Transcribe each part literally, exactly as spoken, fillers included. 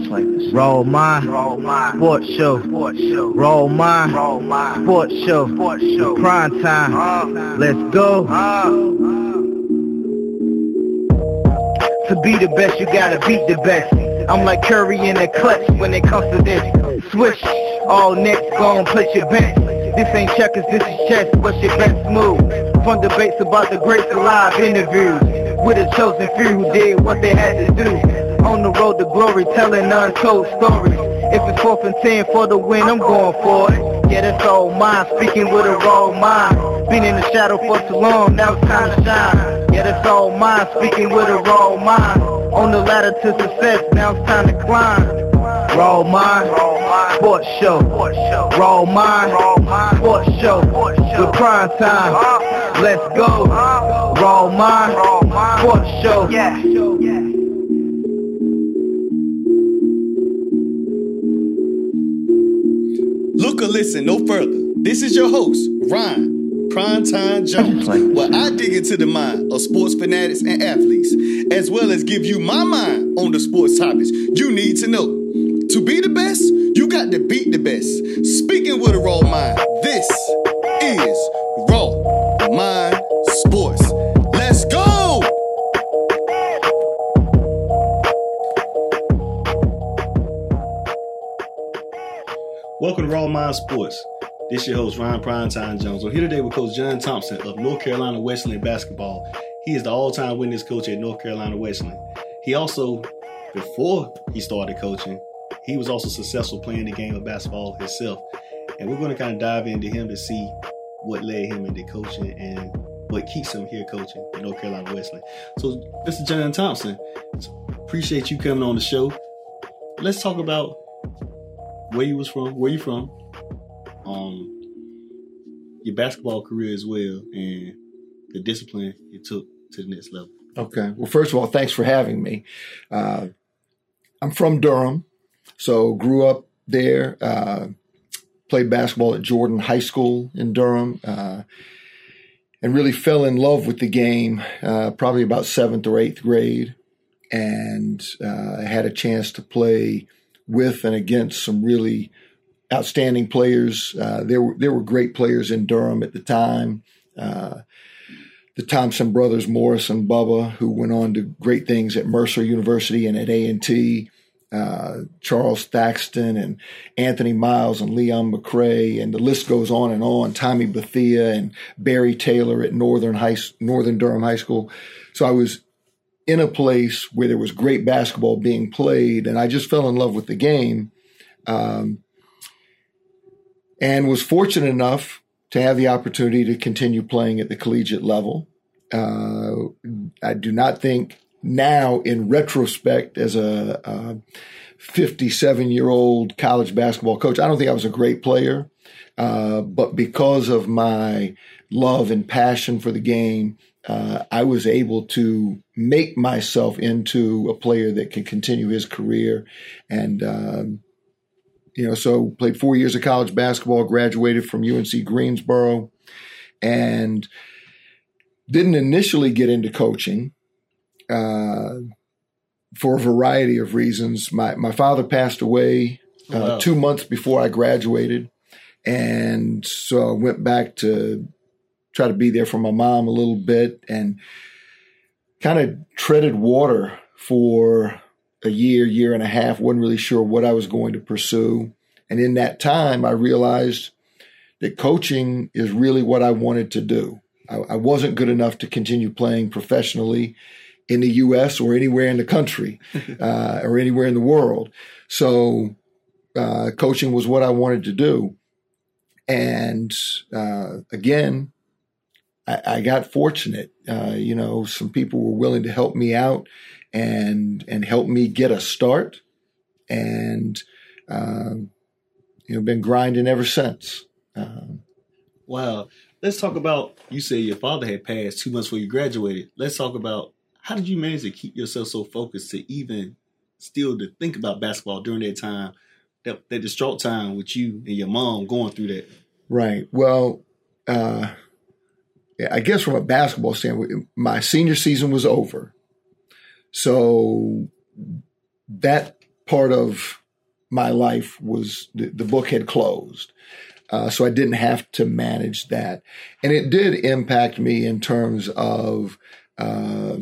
Roll my sports show. Roll my sports show. Prime time. Let's go. To be the best, you gotta beat the best. I'm like Curry in the clutch when it comes to this. Switch, all nets, gon' put your bench. This ain't checkers, this is chess, what's your best move? Fun debates about the greats and live interviews with a chosen few who did what they had to do. On the road to glory, telling untold stories. If it's fourth and ten for the win, I'm going for it. Yeah, that's all mine, speaking with a raw mind. Been in the shadow for too long, now it's time to shine. Yeah, that's all mine, speaking with a raw mind. On the ladder to success, now it's time to climb. Raw mind, sports show. Raw mind, sports show. With prime time, let's go. Raw mind, sports show. Yeah. Look or listen no further. This is your host, Ryan Primetime Jones, where I dig into the mind of sports fanatics and athletes, as well as give you my mind on the sports topics you need to know. To be the best, you got to beat the best. Speaking with a raw mind, this is Raw Mind Sports. Let's go! Welcome to Raw Mind Sports. This is your host, Ryan Primetime Jones. We're here today with Coach John Thompson of North Carolina Wesleyan basketball. He is the all-time winningest coach at North Carolina Wesleyan. He also, before he started coaching, he was also successful playing the game of basketball himself. And we're going to kind of dive into him to see what led him into coaching and what keeps him here coaching at North Carolina Wesleyan. So, Mister John Thompson, appreciate you coming on the show. Let's talk about where you was from, where you from, um, your basketball career as well, and the discipline you took to the next level. Okay. Well, first of all, thanks for having me. Uh, I'm from Durham, so grew up there, uh, played basketball at Jordan High School in Durham, uh, and really fell in love with the game uh, probably about seventh or eighth grade, and uh, had a chance to play with and against some really outstanding players. Uh, there were there were great players in Durham at the time. Uh, the Thompson brothers, Morris and Bubba, who went on to great things at Mercer University and at A and T. Uh, Charles Thaxton and Anthony Miles and Leon McCrae, and the list goes on and on. Tommy Bethea and Barry Taylor at Northern High, Northern Durham High School. So I was in a place where there was great basketball being played, and I just fell in love with the game, um, and was fortunate enough to have the opportunity to continue playing at the collegiate level. Uh, I do not think now, in retrospect, as a, a fifty-seven-year-old college basketball coach, I don't think I was a great player, uh, but because of my love and passion for the game, Uh, I was able to make myself into a player that can continue his career. And, um, you know, so played four years of college basketball, graduated from U N C Greensboro, and didn't initially get into coaching uh, for a variety of reasons. My, my father passed away uh, wow. two months before I graduated. And so I went back to try to be there for my mom a little bit, and kind of treaded water for a year, year and a half. Wasn't really sure what I was going to pursue. And in that time, I realized that coaching is really what I wanted to do. I, I wasn't good enough to continue playing professionally in the U S or anywhere in the country uh, or anywhere in the world. So uh, coaching was what I wanted to do. And uh, again, I got fortunate. Uh, you know, some people were willing to help me out and and help me get a start, and um, you know, been grinding ever since. Um, wow. Let's talk about, you say your father had passed two months before you graduated. Let's talk about, how did you manage to keep yourself so focused to even still to think about basketball during that time, that, that distraught time with you and your mom going through that? Right. Well, uh, I guess from a basketball standpoint, my senior season was over. So that part of my life was the, the book had closed. Uh, so I didn't have to manage that. And it did impact me in terms of, uh,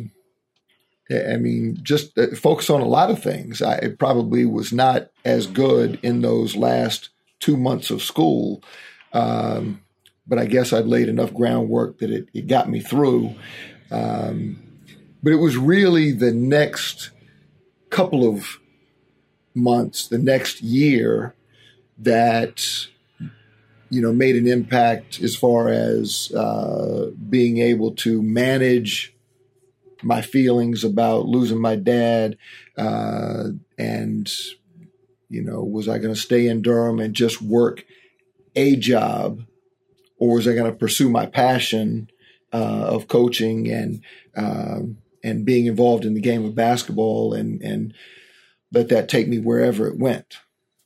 I mean, just focus on a lot of things. I probably was not as good in those last two months of school. Um, but I guess I'd laid enough groundwork that it, it got me through. Um, but it was really the next couple of months, the next year that, you know, made an impact as far as uh, being able to manage my feelings about losing my dad. Uh, and, you know, was I going to stay in Durham and just work a job, or was I going to pursue my passion uh, of coaching and um, and being involved in the game of basketball and, and let that take me wherever it went?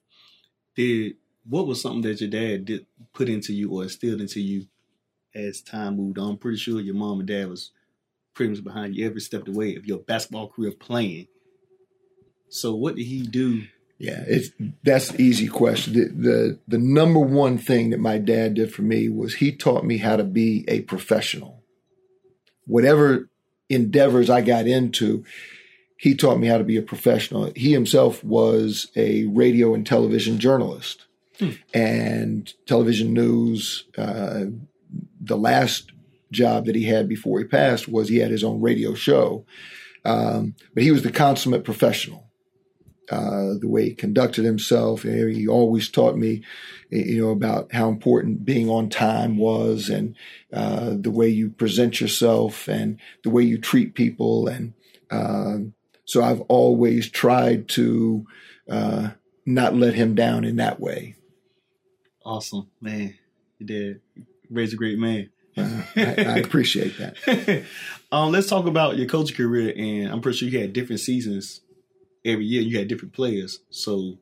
Did what was something that your dad did put into you or instilled into you as time moved on? I'm pretty sure your mom and dad was pretty much behind you every step of the way of your basketball career playing. So what did he do? Yeah, it's that's an easy question. The, the the number one thing that my dad did for me was he taught me how to be a professional. Whatever endeavors I got into, he taught me how to be a professional. He himself was a radio and television journalist. Hmm. And television news, uh, the last job that he had before he passed was he had his own radio show. Um, but he was the consummate professional. Uh, the way he conducted himself. He always taught me, you know, about how important being on time was, and uh, the way you present yourself and the way you treat people. And uh, so I've always tried to uh, not let him down in that way. Awesome, man. You did. Raise a great man. Uh, I, I appreciate that. um, let's talk about your coaching career. And I'm pretty sure you had different seasons. Every year you had different players. So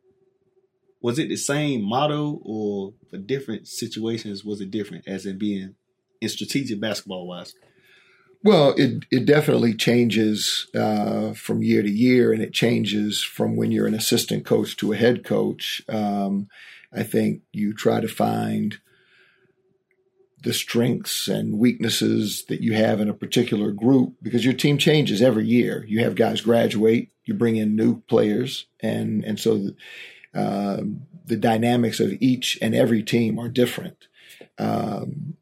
was it the same motto, or for different situations was it different, as in being in strategic basketball wise? Well, it it definitely changes uh, from year to year, and it changes from when you're an assistant coach to a head coach. Um, I think you try to find the strengths and weaknesses that you have in a particular group, because your team changes every year. You have guys graduate, you bring in new players, and and so the, uh, the dynamics of each and every team are different. Um,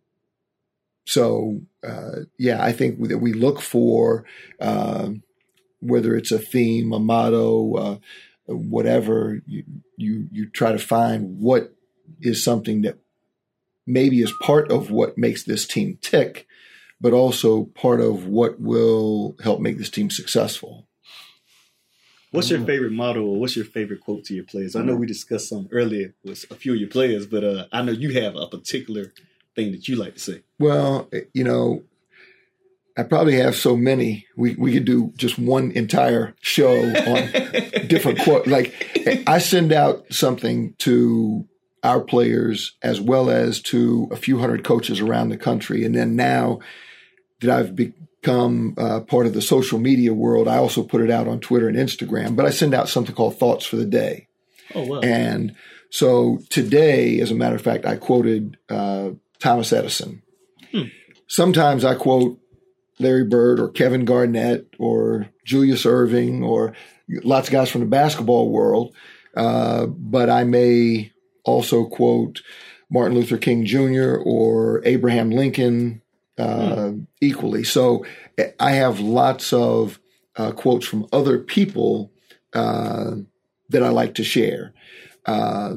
so uh, yeah, I think that we look for uh, whether it's a theme, a motto, uh, whatever. You, you you try to find what is something that maybe is part of what makes this team tick, but also part of what will help make this team successful. What's your favorite motto, or what's your favorite quote to your players? I know we discussed some earlier with a few of your players, but uh, I know you have a particular thing that you like to say. Well, you know, I probably have so many. We we could do just one entire show on different quotes. Like, I send out something to our players as well as to a few hundred coaches around the country. And then now that I've become uh, part of the social media world, I also put it out on Twitter and Instagram, but I send out something called Thoughts for the Day. Oh, wow. And so today, as a matter of fact, I quoted uh, Thomas Edison. Hmm. Sometimes I quote Larry Bird or Kevin Garnett or Julius Erving or lots of guys from the basketball world, uh, but I may also quote Martin Luther King Junior or Abraham Lincoln uh, hmm. equally. So I have lots of uh, quotes from other people uh, that I like to share. Uh,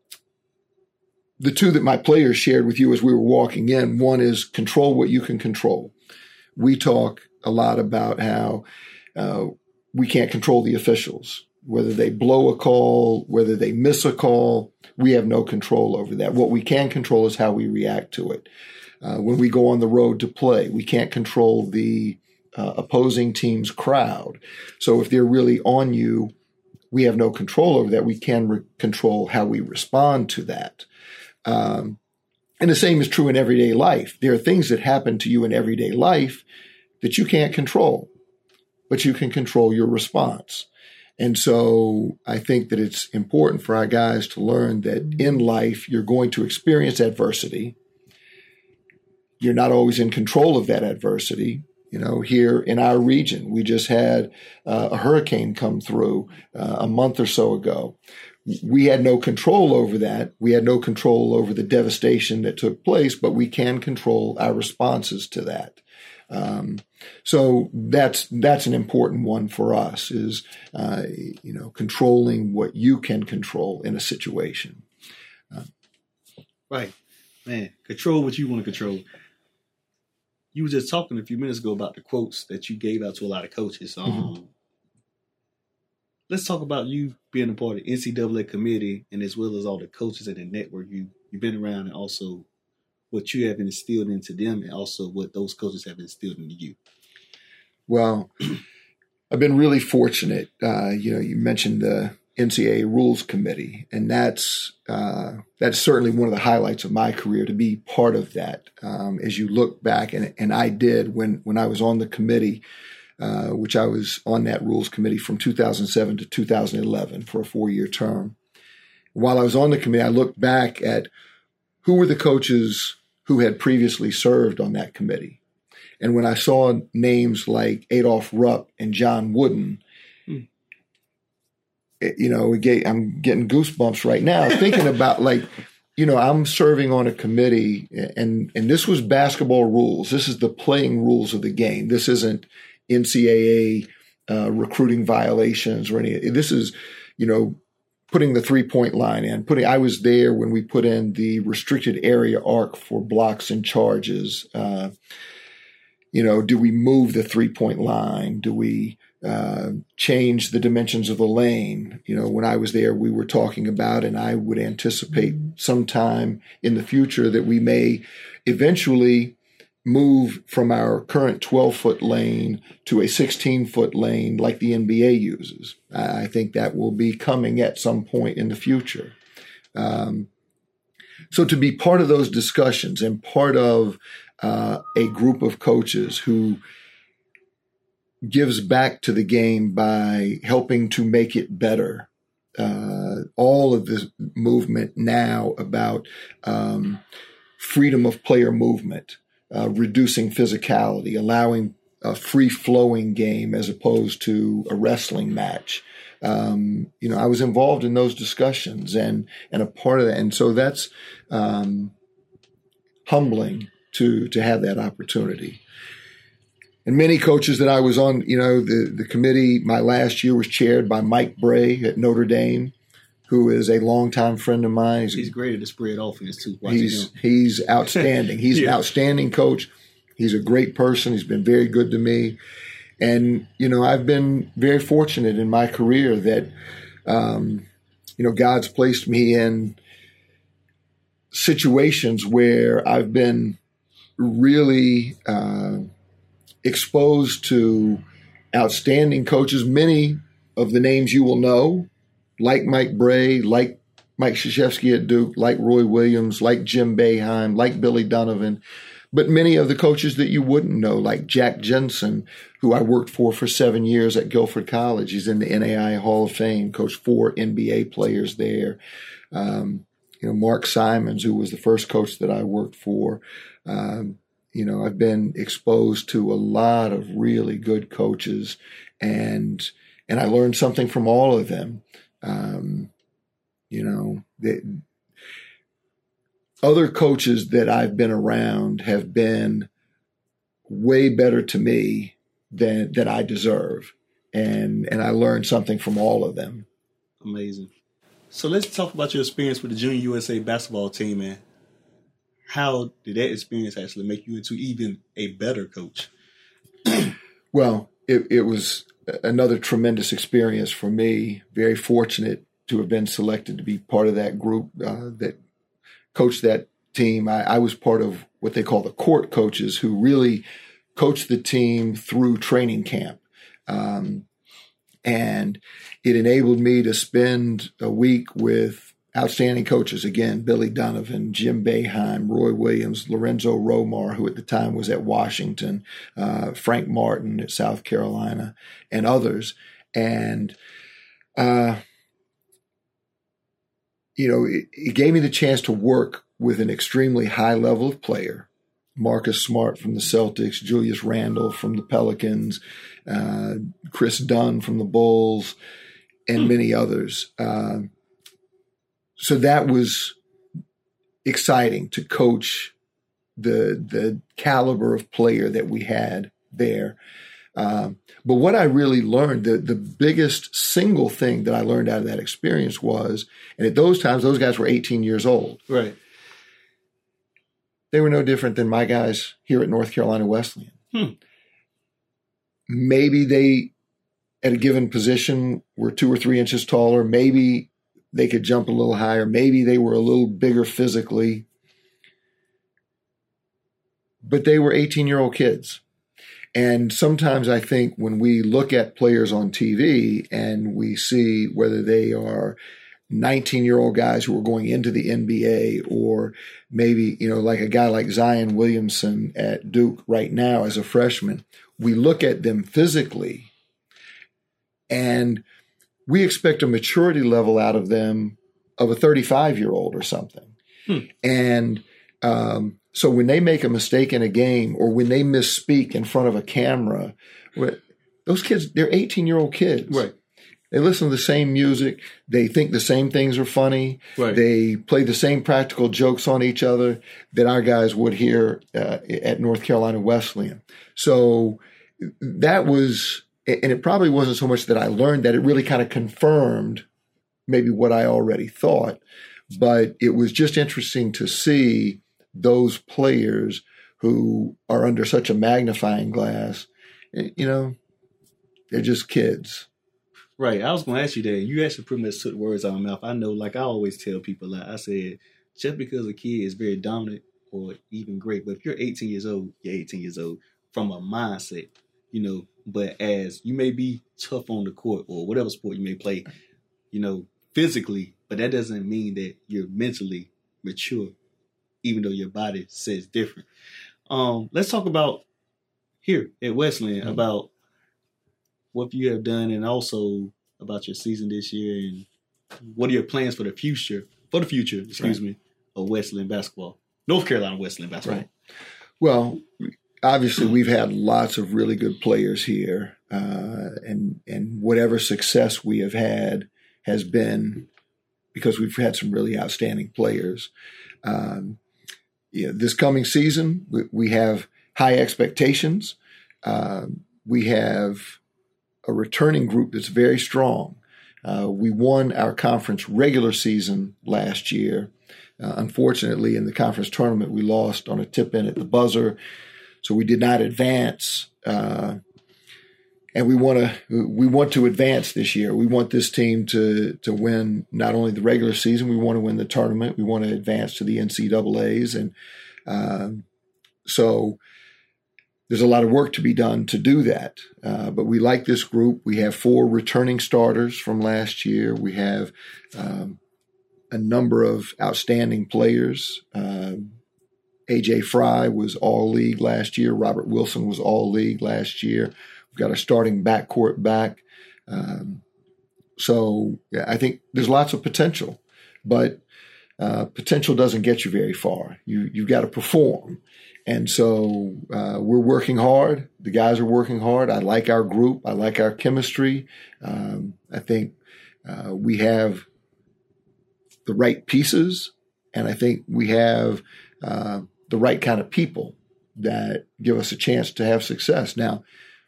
the two that my players shared with you as we were walking in, one is control what you can control. We talk a lot about how uh, we can't control the officials. Whether they blow a call, whether they miss a call, we have no control over that. What we can control is how we react to it. Uh, when we go on the road to play, we can't control the uh, opposing team's crowd. So if they're really on you, we have no control over that. We can re- control how we respond to that. Um, and the same is true in everyday life. There are things that happen to you in everyday life that you can't control, but you can control your response. And so I think that it's important for our guys to learn that in life, you're going to experience adversity. You're not always in control of that adversity. You know, here in our region, we just had uh, a hurricane come through uh, a month or so ago. We had no control over that. We had no control over the devastation that took place, but we can control our responses to that. Um, so that's that's an important one for us is, uh, you know, controlling what you can control in a situation. Uh, right. Man, control what you want to control. You were just talking a few minutes ago about the quotes that you gave out to a lot of coaches. Um, mm-hmm. Let's talk about you being a part of the N C double A committee and as well as all the coaches and the network you, you've been around and also what you have instilled into them and also what those coaches have instilled into you. Well, I've been really fortunate. Uh, you know, you mentioned the N C double A Rules Committee, and that's uh, that's certainly one of the highlights of my career to be part of that. Um, as you look back, and, and I did when, when I was on the committee, uh, which I was on that Rules Committee from two thousand seven to two thousand eleven for a four-year term. While I was on the committee, I looked back at who were the coaches who had previously served on that committee. And when I saw names like Adolph Rupp and John Wooden, hmm. it, you know, it gave, I'm getting goosebumps right now thinking about like, you know, I'm serving on a committee and, and this was basketball rules. This is the playing rules of the game. This isn't N C double A uh, recruiting violations or any, this is, you know, putting the three-point line in. Putting, I was there when we put in the restricted area arc for blocks and charges. Uh, you know, do we move the three-point line? Do we uh, change the dimensions of the lane? You know, when I was there, we were talking about, and I would anticipate sometime in the future that we may eventually move from our current twelve-foot lane to a sixteen-foot lane like the N B A uses. I think that will be coming at some point in the future. Um, so to be part of those discussions and part of uh, a group of coaches who gives back to the game by helping to make it better, uh, all of this movement now about um, freedom of player movement, Uh, reducing physicality, allowing a free-flowing game as opposed to a wrestling match. Um, you know, I was involved in those discussions and and a part of that, and so that's um, humbling to to have that opportunity. And many coaches that I was on, you know, the the committee. My last year was chaired by Mike Bray at Notre Dame, who is a longtime friend of mine. He's, he's great at the spread offense, too. He's, he's outstanding. He's yeah. an outstanding coach. He's a great person. He's been very good to me. And, you know, I've been very fortunate in my career that, um, you know, God's placed me in situations where I've been really uh, exposed to outstanding coaches, many of the names you will know, like Mike Bray, like Mike Krzyzewski at Duke, like Roy Williams, like Jim Boeheim, like Billy Donovan, but many of the coaches that you wouldn't know, like Jack Jensen, who I worked for for seven years at Guilford College. He's in the N A I A Hall of Fame, coached four N B A players there. Um, you know, Mark Simons, who was the first coach that I worked for. Um, you know, I've been exposed to a lot of really good coaches, and and I learned something from all of them. Um, you know, they, other coaches that I've been around have been way better to me than than I deserve, and and I learned something from all of them. Amazing. So let's talk about your experience with the Junior U S A basketball team, man. How did that experience actually make you into even a better coach? Well, it, it was another tremendous experience for me. Very fortunate to have been selected to be part of that group uh, that coached that team. I, I was part of what they call the court coaches, who really coached the team through training camp. Um, and it enabled me to spend a week with outstanding coaches. Again, Billy Donovan, Jim Boeheim, Roy Williams, Lorenzo Romar, who at the time was at Washington, uh, Frank Martin at South Carolina, and others. And Uh, you know, it, it gave me the chance to work with an extremely high level of player. Marcus Smart from the Celtics, Julius Randle from the Pelicans, uh, Chris Dunn from the Bulls, and hmm. many others. Uh, so that was exciting to coach the the caliber of player that we had there. Um, but what I really learned, the, the biggest single thing that I learned out of that experience was, and at those times, those guys were eighteen years old. Right. They were no different than my guys here at North Carolina Wesleyan. Hmm. Maybe they, at a given position, were two or three inches taller. Maybe they could jump a little higher. Maybe they were a little bigger physically. But they were eighteen-year-old kids. And sometimes I think when we look at players on T V and we see whether they are nineteen-year-old guys who are going into the N B A, or maybe, you know, like a guy like Zion Williamson at Duke right now as a freshman, we look at them physically and we expect a maturity level out of them of a thirty-five-year-old or something. Hmm. And um, so when they make a mistake in a game or when they misspeak in front of a camera, those kids, they're eighteen-year-old kids. Right. They listen to the same music. They think the same things are funny. Right. They play the same practical jokes on each other that our guys would hear uh, at North Carolina Wesleyan. So that was, and it probably wasn't so much that I learned that, it really kind of confirmed maybe what I already thought. But it was just interesting to see those players who are under such a magnifying glass. You know, they're just kids. Right. I was going to ask you that. You actually pretty much took the words out of my mouth. I know, like I always tell people, like I said, just because a kid is very dominant or even great, but if you're eighteen years old, you're eighteen years old from a mindset, you know, but as you may be tough on the court or whatever sport you may play, you know, physically, but that doesn't mean that you're mentally mature, even though your body says different. Um, let's talk about here at Wesleyan mm-hmm. about what you have done and also about your season this year and what are your plans for the future, for the future, excuse right. me, of Wesleyan basketball, North Carolina Wesleyan basketball. Right. Well, obviously we've had lots of really good players here, uh, and and whatever success we have had has been because we've had some really outstanding players. Um, yeah, this coming season, we, we have high expectations. Uh, we have a returning group that's very strong. Uh, we won our conference regular season last year. Uh, unfortunately, in the conference tournament, we lost on a tip-in at the buzzer, so we did not advance. Uh, and we want to we want to advance this year. We want this team to to win not only the regular season, we want to win the tournament. We want to advance to the N C double A's, and um, so. There's a lot of work to be done to do that. Uh, but we like this group. We have four returning starters from last year. We have um, a number of outstanding players. Uh, A J Fry was all league last year. Robert Wilson was all league last year. We've got a starting backcourt back. Um, so yeah, I think there's lots of potential, but uh, potential doesn't get you very far. You, you've got to perform. And so uh, we're working hard. The guys are working hard. I like our group. I like our chemistry. Um, I think uh, we have the right pieces, and I think we have uh, the right kind of people that give us a chance to have success. Now,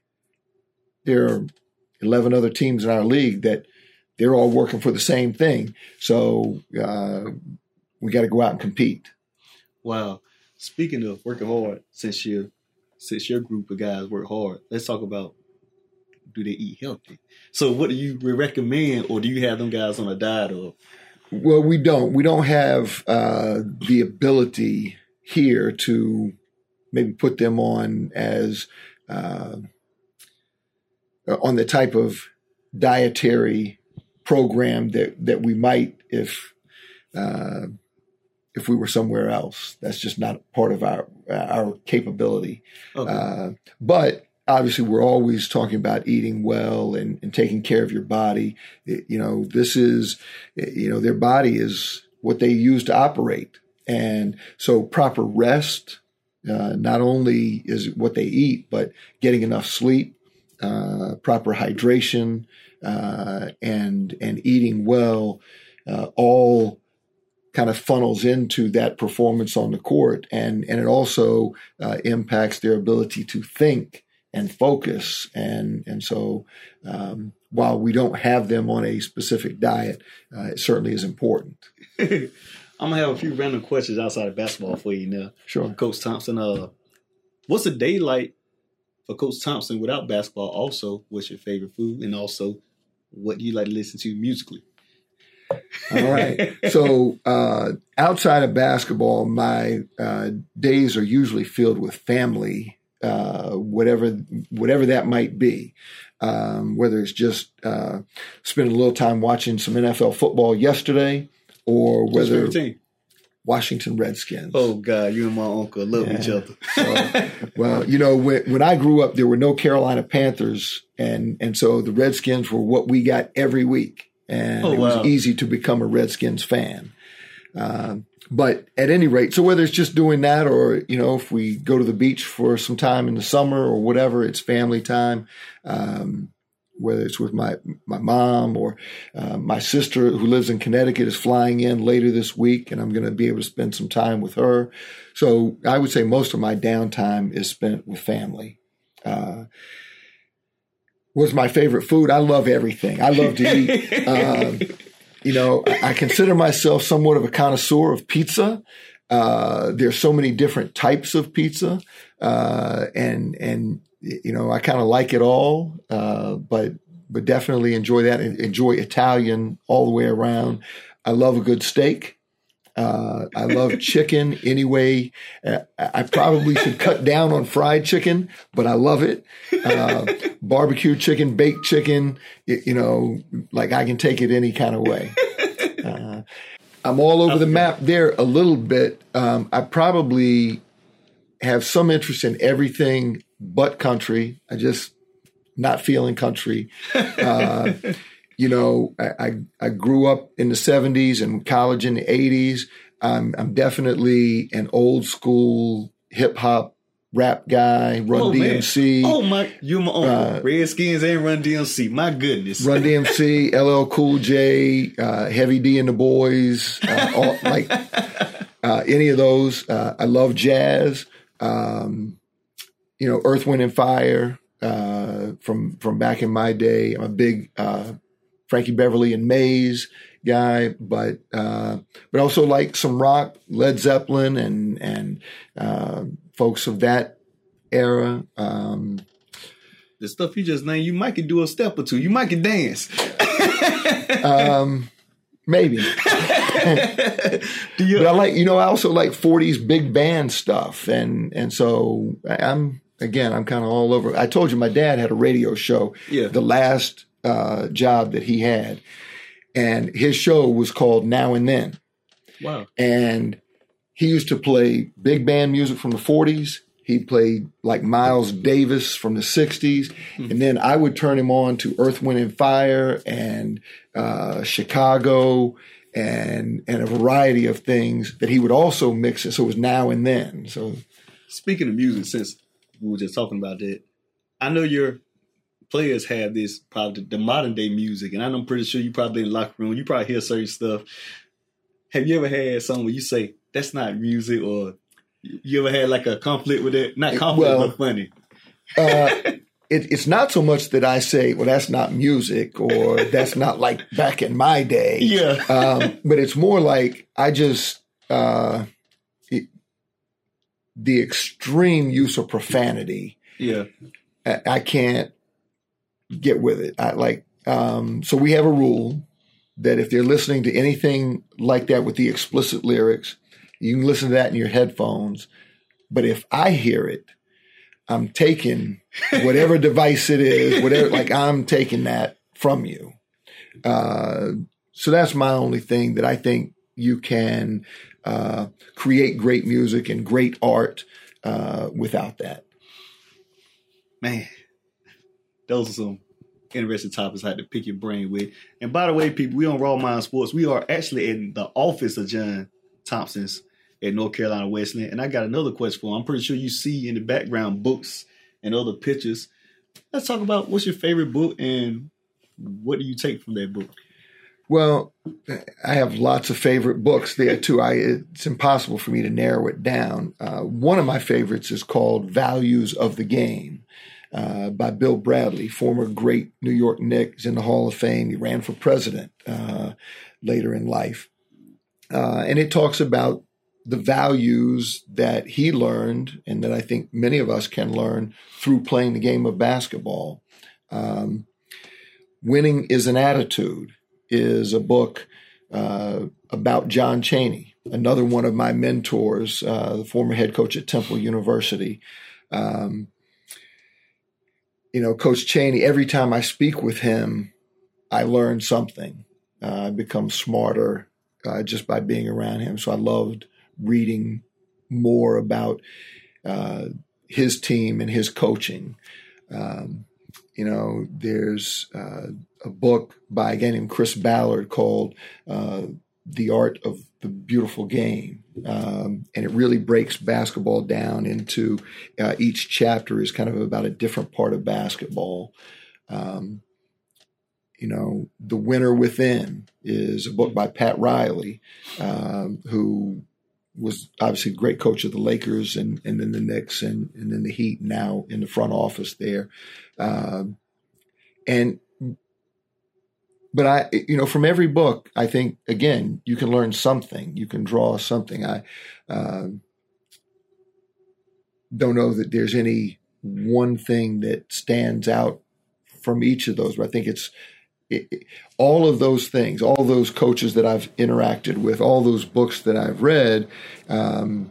there are eleven other teams in our league that they're all working for the same thing. So uh, we got to go out and compete. Wow. Speaking of working hard, since your since your group of guys work hard, let's talk about, do they eat healthy? So what do you recommend, or do you have them guys on a diet? Or well, we don't. We don't have uh, the ability here to maybe put them on as uh, on the type of dietary program that that we might if. Uh, If we were somewhere else. That's just not part of our our capability. Okay. Uh, but obviously we're always talking about eating well and, and taking care of your body. It, you know, this is, you know, their body is what they use to operate. And so proper rest, uh, not only is what they eat, but getting enough sleep, uh, proper hydration, uh, and, and eating well, uh, all kind of funnels into that performance on the court. And, and it also uh, impacts their ability to think and focus. And, and so um, while we don't have them on a specific diet, uh, it certainly is important. I'm going to have a few random questions outside of basketball for you now. Sure. Coach Thompson, uh, what's a day like for Coach Thompson without basketball? Also, what's your favorite food? And also, what do you like to listen to musically? All right. So uh, outside of basketball, my uh, days are usually filled with family, uh, whatever whatever that might be. Um, whether it's just uh, spending a little time watching some N F L football yesterday, or whether Washington Redskins. Oh, God, you and my uncle love yeah. each other. So, well, you know, when, when I grew up, there were no Carolina Panthers, and and so the Redskins were what we got every week. And oh, it was wow. easy to become a Redskins fan. Um, but at any rate, so whether it's just doing that or, you know, if we go to the beach for some time in the summer or whatever, it's family time, um, whether it's with my, my mom or uh, my sister who lives in Connecticut is flying in later this week, and I'm going to be able to spend some time with her. So I would say most of my downtime is spent with family. Uh What's my favorite food? I love everything. I love to eat. um, you know, I consider myself somewhat of a connoisseur of pizza. Uh, there's so many different types of pizza, uh, and and you know, I kind of like it all. Uh, but but definitely enjoy that. Enjoy Italian all the way around. I love a good steak. Uh, I love chicken anyway. Uh, I probably should cut down on fried chicken, but I love it. Uh, barbecue chicken, baked chicken, you, you know, like I can take it any kind of way. Uh, I'm all over the map there a little bit. Um, I probably have some interest in everything but country. I just not feeling country. Uh, You know, I, I, I grew up in the seventies and college in the eighties. I'm, I'm definitely an old school hip hop rap guy, Run oh, D M C. Man. Oh, my, you my uncle. Uh, Redskins and Run D M C. My goodness. Run D M C, L L Cool J, uh, Heavy D and the Boys, uh, all, like uh, any of those. Uh, I love jazz. Um, you know, Earth, Wind and Fire uh, from, from back in my day. I'm a big uh, Frankie Beverly and Mays guy, but uh, but also like some rock, Led Zeppelin, and and uh, folks of that era. Um, the stuff you just named, you might can do a step or two. You might can dance. um, maybe. you- but I like, you know, I also like forties big band stuff, and and so I'm again, I'm kind of all over. I told you my dad had a radio show. Yeah. The last uh, job that he had. And his show was called Now and Then. Wow. And he used to play big band music from the forties. He played like Miles Davis from the sixties. Mm-hmm. And then I would turn him on to Earth, Wind and Fire and uh, Chicago and and a variety of things that he would also mix it. So it was Now and Then. So speaking of music, since we were just talking about that, I know your players have this, probably the modern day music, and I'm pretty sure you probably in the locker room, you probably hear certain stuff. Have you ever had something where you say, that's not music, or you ever had like a conflict with it? Not conflict, well, but funny. uh, it, it's not so much that I say, well, that's not music, or that's not like back in my day. Yeah. um, but it's more like I just, uh, it, the extreme use of profanity. Yeah. I, I can't get with it. I like, um, so we have a rule that if they're listening to anything like that with the explicit lyrics, you can listen to that in your headphones. But if I hear it, I'm taking whatever device it is, whatever, like I'm taking that from you. Uh, so that's my only thing, that I think you can uh, create great music and great art uh, without that. Man, those are some interesting topics I had to pick your brain with. And by the way, people, we on Raw Mind Sports. We are actually in the office of John Thompson's at North Carolina Wesleyan. And I got another question for him. I'm pretty sure you see in the background books and other pictures. Let's talk about what's your favorite book and what do you take from that book? Well, I have lots of favorite books there too. I, it's impossible for me to narrow it down. Uh, one of my favorites is called Values of the Game uh, by Bill Bradley, former great New York Knicks, in the Hall of Fame. He ran for president uh, later in life. Uh, and it talks about the values that he learned and that I think many of us can learn through playing the game of basketball. Um, Winning is an Attitude is a book uh, about John Chaney, another one of my mentors, uh, the former head coach at Temple University. Um, you know, Coach Chaney, every time I speak with him, I learn something. Uh, I become smarter uh, just by being around him. So I loved reading more about uh, his team and his coaching. Um, You know, there's uh, a book by a guy named Chris Ballard called uh, The Art of the Beautiful Game. Um, and it really breaks basketball down into uh, each chapter is kind of about a different part of basketball. Um, you know, The Winner Within is a book by Pat Riley, um, who was obviously a great coach of the Lakers and, and then the Knicks and, and then the Heat, now in the front office there. Um, and, but I, you know, from every book, I think, again, you can learn something, you can draw something. I um, don't know that there's any one thing that stands out from each of those, but I think it's it, it, all of those things, all those coaches that I've interacted with, all those books that I've read, um,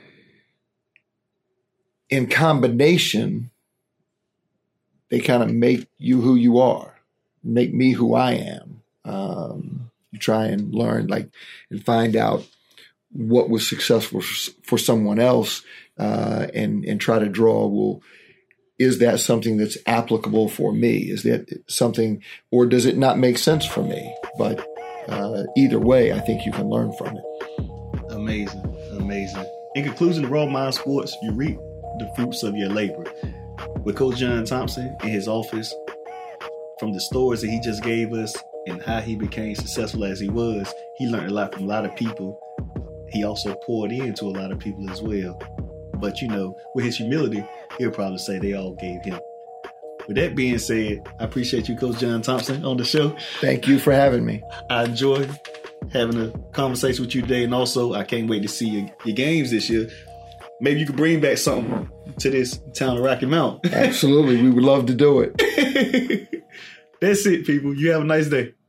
in combination, they kind of make you who you are, make me who I am. Um, you try and learn, like, and find out what was successful for, for someone else, uh, and and try to draw, well, is that something that's applicable for me? Is that something, or does it not make sense for me? But uh, either way, I think you can learn from it. Amazing, amazing. In conclusion, the Raw Mind Sports, you reap the fruits of your labor. With Coach John Thompson in his office, from the stories that he just gave us and how he became successful as he was, he learned a lot from a lot of people. He also poured into a lot of people as well. But, you know, with his humility, he'll probably say they all gave him. With that being said, I appreciate you, Coach John Thompson, on the show. Thank you for having me. I enjoyed having a conversation with you today. And also, I can't wait to see your, your games this year. Maybe you could bring back something to this town of Rocky Mount. Absolutely. We would love to do it. That's it, people. You have a nice day.